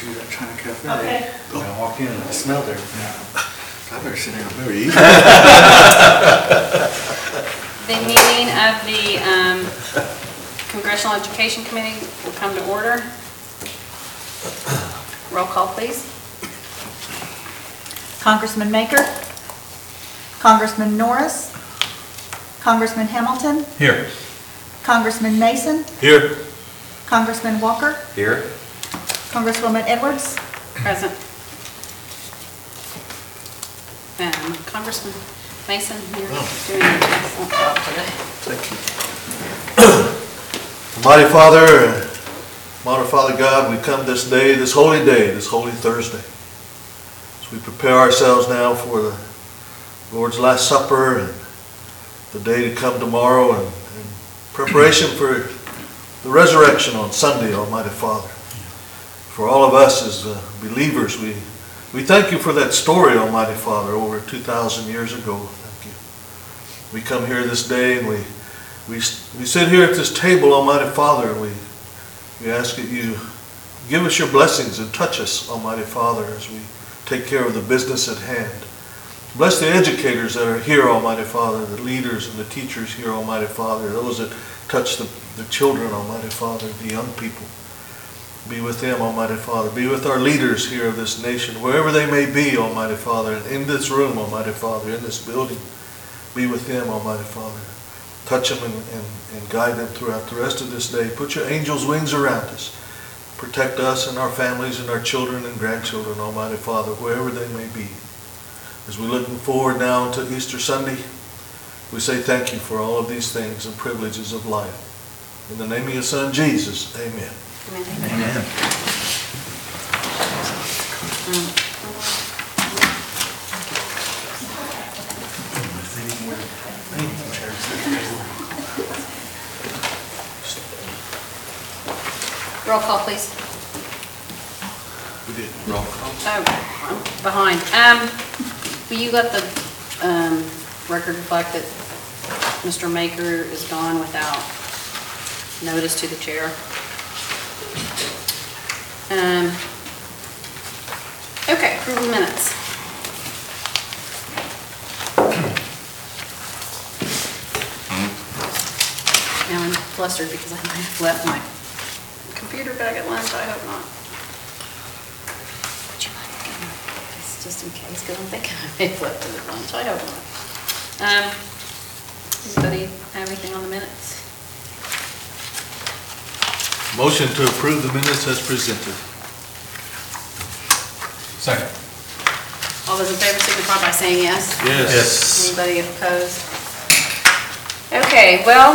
She was at China Cafe. Okay. And I walked in and I smelled her. I better sit down. Better eat. The meeting of the Congressional Education Committee will come to order. Roll call, please. Congressman Maker, Congressman Norris, Congressman Hamilton, Here. Congressman Mason, Here. Congressman Walker, Here. Congresswoman Edwards, Present. Congressman Mason, you're doing an excellent job today. Thank you. Mighty Father, Mighty Father God, we come this day, this holy Thursday, as we prepare ourselves now for the Lord's Last Supper and the day to come tomorrow, and preparation for the resurrection on Sunday, Almighty Father. For all of us as believers, we thank you for that story, Almighty Father, over 2,000 years ago. Thank you. We come here this day and we sit here at this table, Almighty Father, and we ask that you give us your blessings and touch us, Almighty Father, as we take care of the business at hand. Bless the educators that are here, Almighty Father, the leaders and the teachers here, Almighty Father, those that touch the children, Almighty Father, the young people. Be with them, Almighty Father. Be with our leaders here of this nation, wherever they may be, Almighty Father, and in this room, Almighty Father, in this building. Be with them, Almighty Father. Touch them and guide them throughout the rest of this day. Put your angels' wings around us. Protect us and our families and our children and grandchildren, Almighty Father, wherever they may be. As we're looking forward now to Easter Sunday, we say thank you for all of these things and privileges of life. In the name of your Son, Jesus, amen. Amen. Roll call, please. We did roll call. Oh, I'm behind. Will you let the record reflect that Mr. Maker is gone without notice to the chair? Okay, approval minutes. Now I'm flustered because I might have left my computer bag at lunch. I hope not. Would you mind getting this just in case? Because I'm thinking I may have left it at lunch. I hope not. Anybody have anything on the minutes? Motion to approve the minutes as presented. Second. All those in favor signify by saying yes. Yes. Anybody opposed? Okay, well,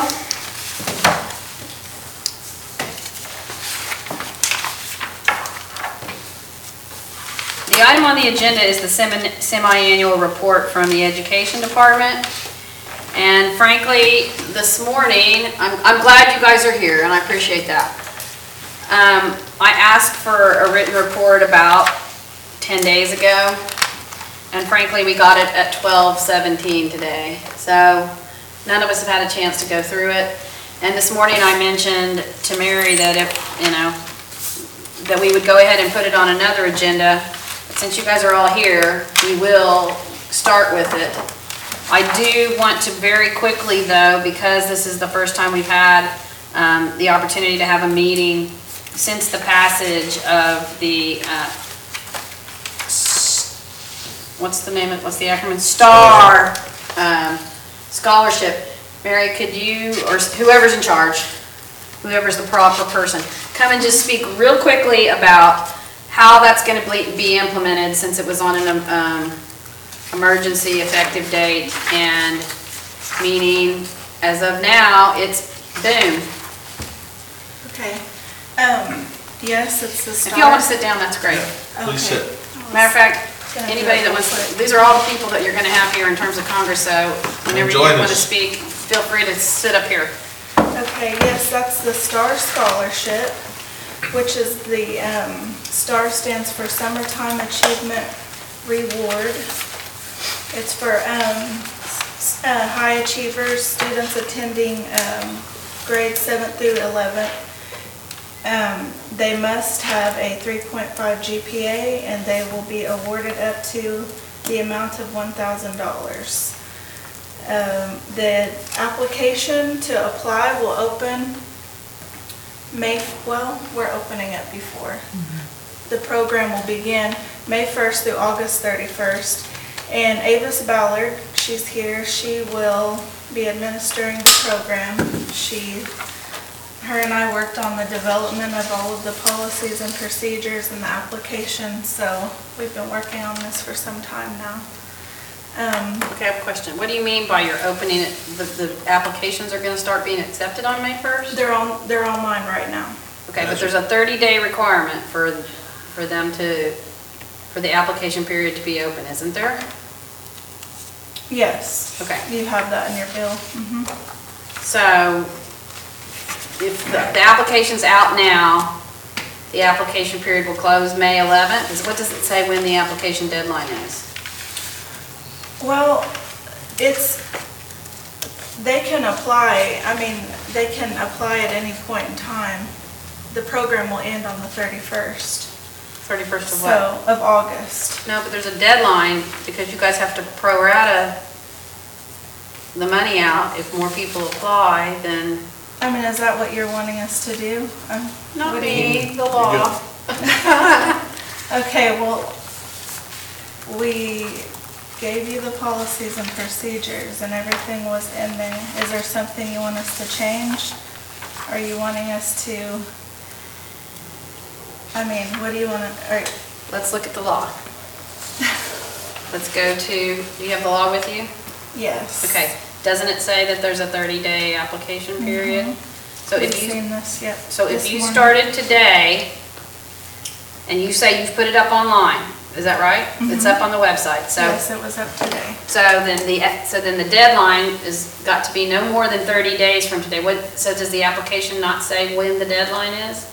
the item on the agenda is the semi-annual report from the Education Department. And frankly, this morning, I'm glad you guys are here, and I appreciate that. I asked for a written report about 10 days ago, and frankly, we got it at 12:17 today. So none of us have had a chance to go through it. And this morning, I mentioned to Mary that that we would go ahead and put it on another agenda. Since you guys are all here, we will start with it. I do want to very quickly, though, because this is the first time we've had the opportunity to have a meeting since the passage of the, what's the acronym? STAR scholarship. Mary, could you, or whoever's in charge, whoever's the proper person, come and just speak real quickly about how that's going to be implemented, since it was on an emergency effective date, and meaning as of now it's boom. Okay. Yes, it's the STAR. If y'all want to sit down, that's great. Please sit. Matter of fact, anybody that wants to, these are all the people that you're going to have here in terms of Congress, so whenever you want to speak, feel free to sit up here. Okay, yes, that's the STAR scholarship, which is the, STAR stands for Summertime Achievement Reward. It's for high achievers, students attending grades 7th through 11th. They must have a 3.5 GPA, and they will be awarded up to the amount of $1,000. The application to apply will open we're opening it before. The program will begin May 1st through August 31st. And Avis Ballard, she's here, she will be administering the program. Her and I worked on the development of all of the policies and procedures and the application, so we've been working on this for some time now. Okay, I have a question. What do you mean by you're opening it, the applications are gonna start being accepted on May 1st? They're online right now. Okay, but there's a 30-day requirement for them for the application period to be open, isn't there? Yes. Okay. You have that in your bill. So if the application's out now, the application period will close May 11th. What does it say when the application deadline is? Well, they can apply at any point in time. The program will end on the 31st. 31st of what? Of August. No, but there's a deadline because you guys have to pro rata the money out. If more people apply, then... Is that what you're wanting us to do? Not me, the law. Okay, well, we gave you the policies and procedures and everything was in there. Is there something you want us to change? Are you wanting us to, what do you want to, Let's look at the law. Let's go to, do you have the law with you? yes. Okay, doesn't it say that there's a 30-day application period? So We've if you, seen this, yep. so if this you morning. started today, and you say you've put it up online, is that right? It's up on the website, so. Yes, it was up today. So then the deadline is got to be no more than 30 days from today. So does the application not say when the deadline is?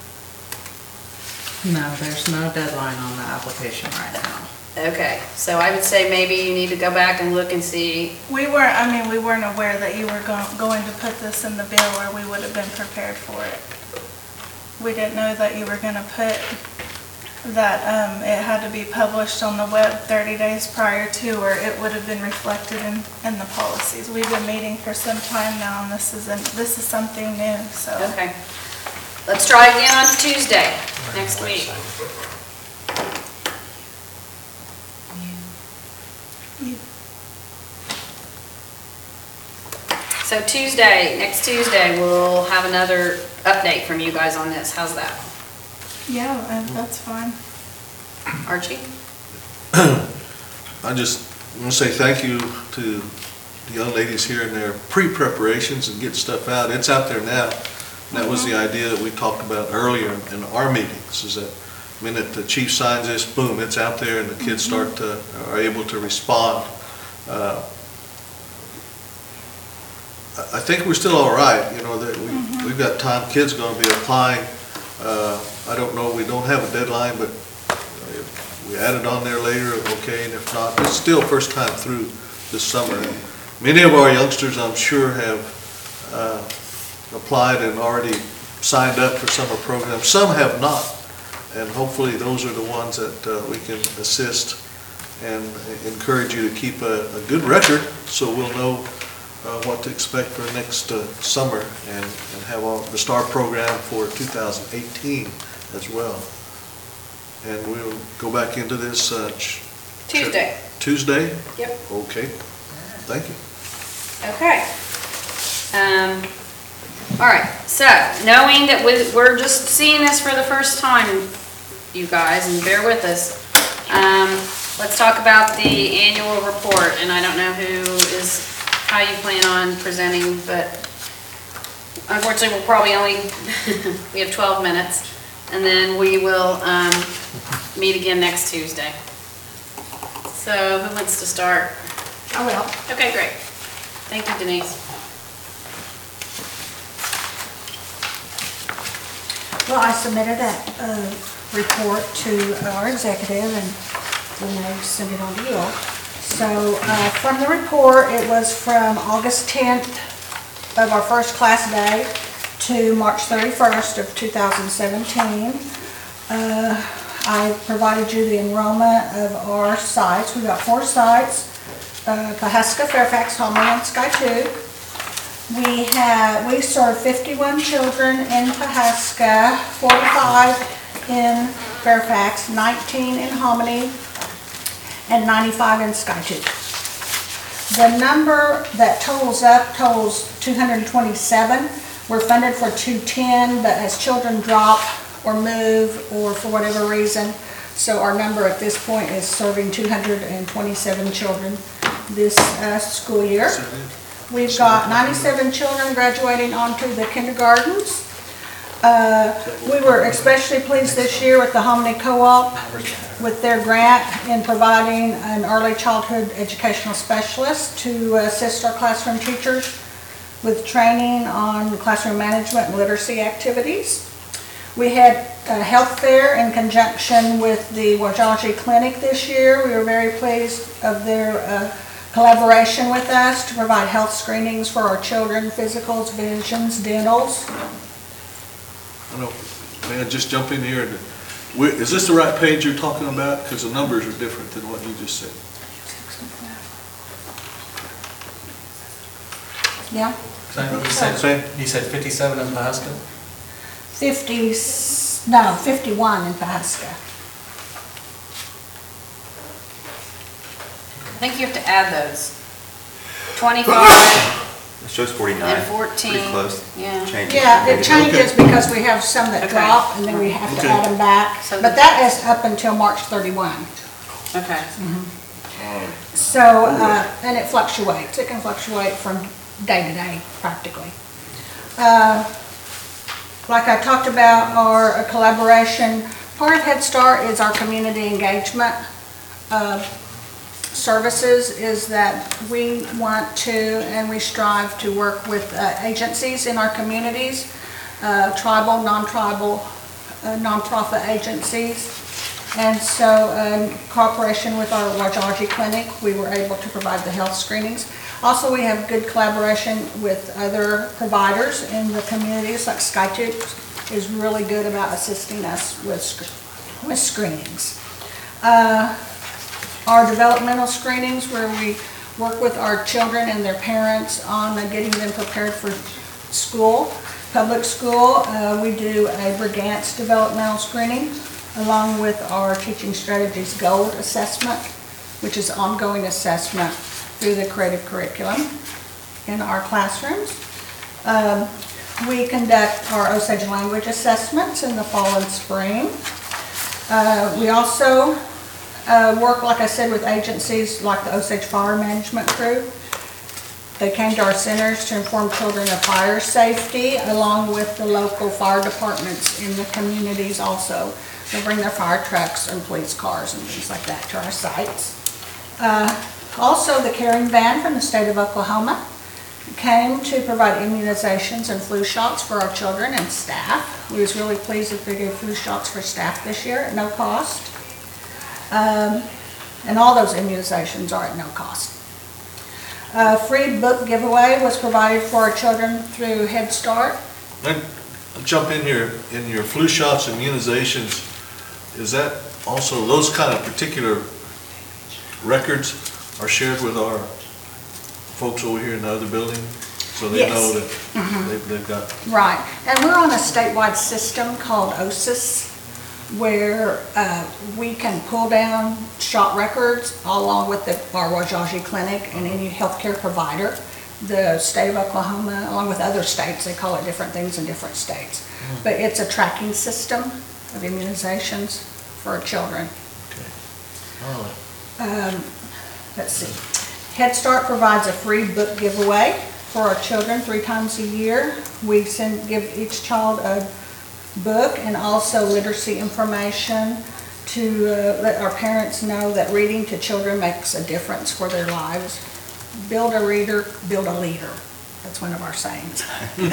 No, there's no deadline on the application right now. Okay, so I would say maybe you need to go back and look and see. We weren't aware that you were going to put this in the bill, or we would have been prepared for it. We didn't know that you were going to put that it had to be published on the web 30 days prior to, or it would have been reflected in the policies. We've been meeting for some time now, and this is something new, so. Okay. Let's try again on Tuesday, next week. So next Tuesday, we'll have another update from you guys on this. How's that? Yeah, that's fine. Archie? I just want to say thank you to the young ladies here in their pre-preparations and getting stuff out. It's out there now. And that was the idea that we talked about earlier in our meetings, is that the minute the chief signs this, boom, it's out there and the kids are able to respond. I think we're still all right, that we've got time. Kids are going to be applying. I don't know, we don't have a deadline, but if we add it on there later, okay, and if not, it's still first time through this summer. And many of our youngsters, I'm sure, have applied and already signed up for summer programs. Some have not, and hopefully those are the ones that we can assist and encourage you to keep a good record so we'll know what to expect for next summer and have the STAR program for 2018 as well. And we'll go back into this Tuesday. Tuesday? Yep. Okay. Thank you. Okay. All right, so knowing that we're just seeing this for the first time, you guys, and bear with us, let's talk about the annual report. And I don't know how you plan on presenting, but unfortunately we'll probably we have 12 minutes, and then we will meet again next Tuesday. So who wants to start? I will. Okay, great. Thank you, Denise. Well, I submitted a report to our executive, and then they sent it on to you all. So from the report, it was from August 10th of our first class day to March 31st of 2017. I provided you the enrollment of our sites. We've got 4 sites, Pawhuska, Fairfax, Holman, and Skiatook. We serve 51 children in Pawhuska, 45 in Fairfax, 19 in Hominy, and 95 in Skiatook. The number that totals 227. We're funded for 210, but as children drop or move or for whatever reason, so our number at this point is serving 227 children this school year. We've got 97 children graduating onto the kindergartens. We were especially pleased this year with the Hominy Co-op with their grant in providing an early childhood educational specialist to assist our classroom teachers with training on classroom management and literacy activities. We had a health fair in conjunction with the Wajaji Clinic this year. We were very pleased of their collaboration with us to provide health screenings for our children, physicals, visions, dentals. I know, may I just jump in here? Is this the right page you're talking about? Because the numbers are different than what you just said. Yeah? You said 57 in Pawhuska? 51 in Pawhuska. I think you have to add those. 25 It shows 49. and 14. Pretty close. Yeah. Changes. Yeah, it changes because we have some that Okay. drop and then we have to add them back. So But that is up until March 31. Okay. So, and it fluctuates. It can fluctuate from day to day practically. Like I talked about, our collaboration, part of Head Start is our community engagement services, is that we want to and we strive to work with agencies in our communities, tribal, non-tribal, nonprofit agencies. And so in cooperation with our Wajaji Clinic, we were able to provide the health screenings. Also, we have good collaboration with other providers in the communities, like Skiatook is really good about assisting us with screenings. Our developmental screenings, where we work with our children and their parents on getting them prepared for school, public school. We do a Brigance developmental screening, along with our Teaching Strategies Gold assessment, which is ongoing assessment through the creative curriculum in our classrooms. We conduct our Osage language assessments in the fall and spring. We also work, like I said, with agencies like the Osage Fire Management Crew. They came to our centers to inform children of fire safety, along with the local fire departments in the communities also. They bring their fire trucks and police cars and things like that to our sites. Also, the Caring Van from the state of Oklahoma came to provide immunizations and flu shots for our children and staff. We was really pleased that they gave flu shots for staff this year at no cost. And all those immunizations are at no cost. Free book giveaway was provided for our children through Head Start. Then jump in your flu shots, immunizations. Is that also, those kind of particular records are shared with our folks over here in the other building? So they Yes. know that they've got. Right, and we're on a statewide system called OSIS, where we can pull down shot records along with our Wajaji Clinic and any healthcare provider. The state of Oklahoma, along with other states, they call it different things in different states. But it's a tracking system of immunizations for children. Let's see. Head Start provides a free book giveaway for our children 3 times a year. We give each child a book and also literacy information to let our parents know that reading to children makes a difference for their lives. Build a reader, build a leader. That's one of our sayings.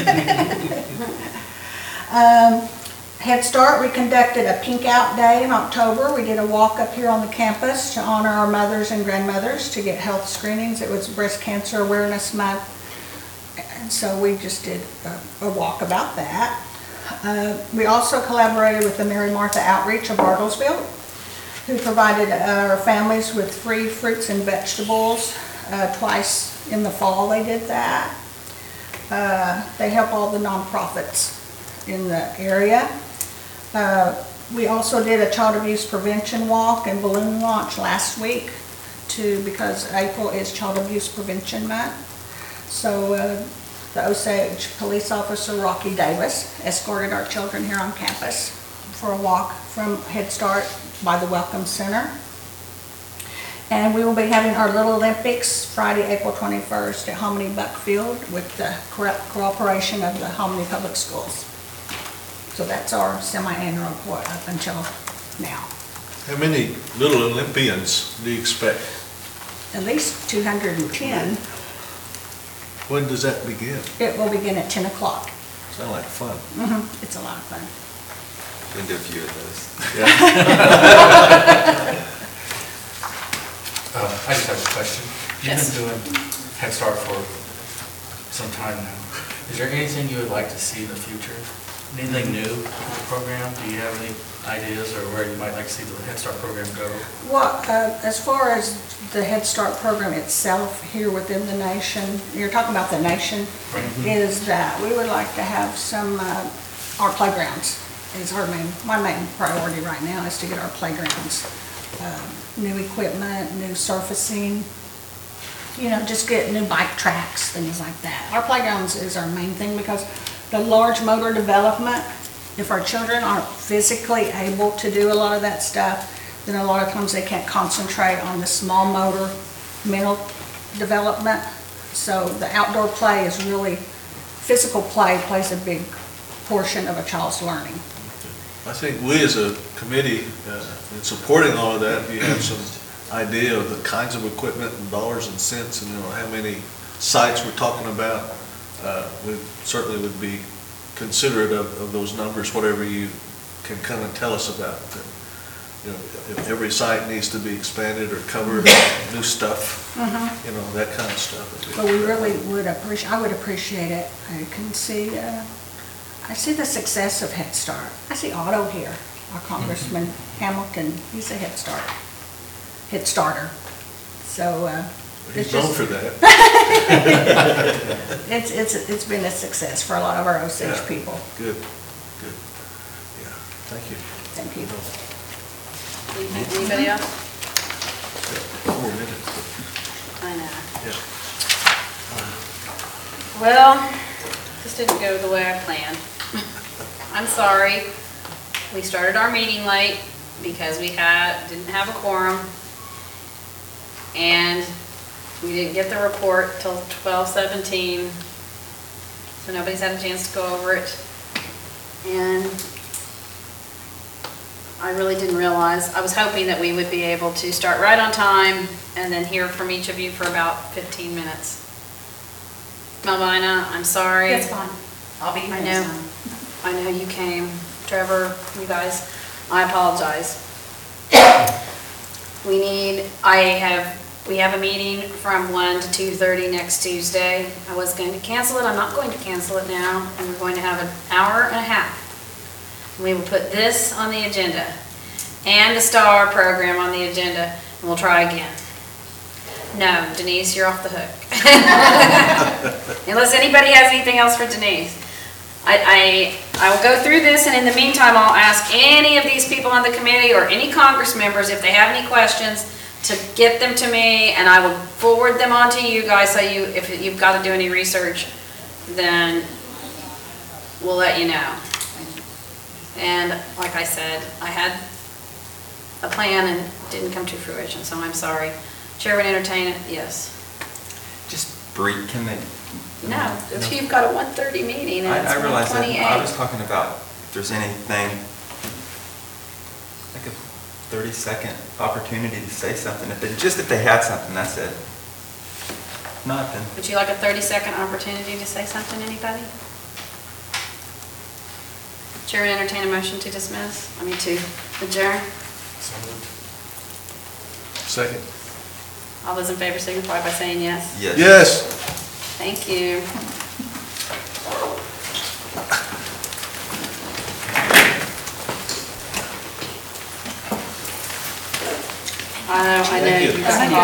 Head Start, we conducted a Pink Out Day in October. We did a walk up here on the campus to honor our mothers and grandmothers to get health screenings. It was Breast Cancer Awareness Month And so we just did a walk about that. We also collaborated with the Mary Martha Outreach of Bartlesville, who provided our families with free fruits and vegetables. Twice in the fall they did that. They help all the nonprofits in the area. We also did a child abuse prevention walk and balloon launch last week because April is Child Abuse Prevention Month. So the Osage police officer, Rocky Davis, escorted our children here on campus for a walk from Head Start by the Welcome Center. And we will be having our Little Olympics Friday, April 21st at Hominy Buckfield with the cooperation of the Hominy Public Schools. So that's our semi-annual report up until now. How many little Olympians do you expect? At least 210. When does that begin? It will begin at 10 o'clock. Sound like fun. It's a lot of fun. Been to a few of those. I just have a question. You've Yes. been doing Head Start for some time now. Is there anything you would like to see in the future? Anything new with the program? Do you have any ideas or where you might like to see the Head Start program go? Well, as far as the Head Start program itself here within the nation, you're talking about the nation, is that we would like to have some, our playgrounds is my main priority right now is to get our playgrounds. New equipment, new surfacing, just get new bike tracks, things like that. Our playgrounds is our main thing because the large motor development, if our children aren't physically able to do a lot of that stuff, then a lot of times they can't concentrate on the small motor mental development. So the outdoor play is really, physical play plays a big portion of a child's learning. I think we as a committee, in supporting all of that, you have some idea of the kinds of equipment and dollars and cents and how many sites we're talking about. We certainly would be considerate of those numbers, whatever you can kind of tell us about. If every site needs to be expanded or covered, new stuff, that kind of stuff. But we really would appreciate, I would appreciate it. I can see, I see the success of Head Start. I see Otto here, our Congressman Hamilton, he's a Head Starter. So, He's known for that. it's been a success for a lot of our Osage Yeah. people. Good. Yeah, thank you. Thank you. Anybody else? 4 minutes. I know. Yeah. Well, this didn't go the way I planned. I'm sorry. We started our meeting late because we didn't have a quorum. And we didn't get the report till 12:17. So nobody's had a chance to go over it. And I really didn't realize, I was hoping that we would be able to start right on time and then hear from each of you for about 15 minutes. Melvina, I'm sorry. That's fine. I'll be here I next know. time. I know you came. Trevor, you guys, I apologize. We have a meeting from 1 to 2:30 next Tuesday. I was going to cancel it. I'm not going to cancel it now. And we're going to have an hour and a half. We will put this on the agenda and the STAR program on the agenda, and we'll try again. No, Denise, you're off the hook. Unless anybody has anything else for Denise. I will go through this, and in the meantime, I'll ask any of these people on the committee or any Congress members if they have any questions to get them to me, and I will forward them on to you guys. So if you've got to do any research, then we'll let you know. And like I said, I had a plan and it didn't come to fruition, so I'm sorry. Chair would entertain it, yes. Just brief, can they? No, if you've got a 1:30 meeting and it's I realize that. 1:28. I was talking about if there's anything, like a 30-second opportunity to say something. If they had something, that's it. Nothing. Would you like a 30-second opportunity to say something, anybody? Chair would entertain a motion to dismiss, to adjourn. So moved. Second. All those in favor signify by saying yes. Yes. Yes. Thank you. I know Thank you. you got